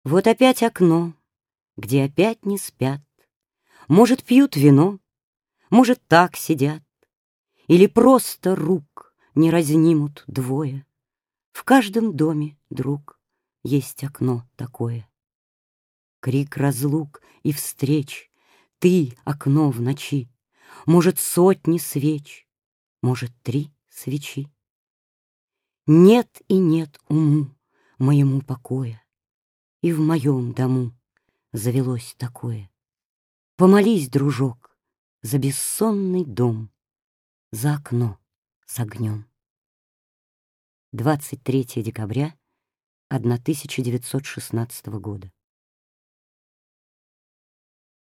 Вот опять окно, где опять не спят. Может, пьют вино, может, так сидят. Или просто рук не разнимут двое. В каждом доме, друг, есть окно такое. Крик разлук и встреч, ты — окно в ночи, может, сотни свеч, может, 3 свечи. Нет и нет уму моему покоя, и в моем дому завелось такое. Помолись, дружок, за бессонный дом, за окно с огнем. 23 декабря 1916 года.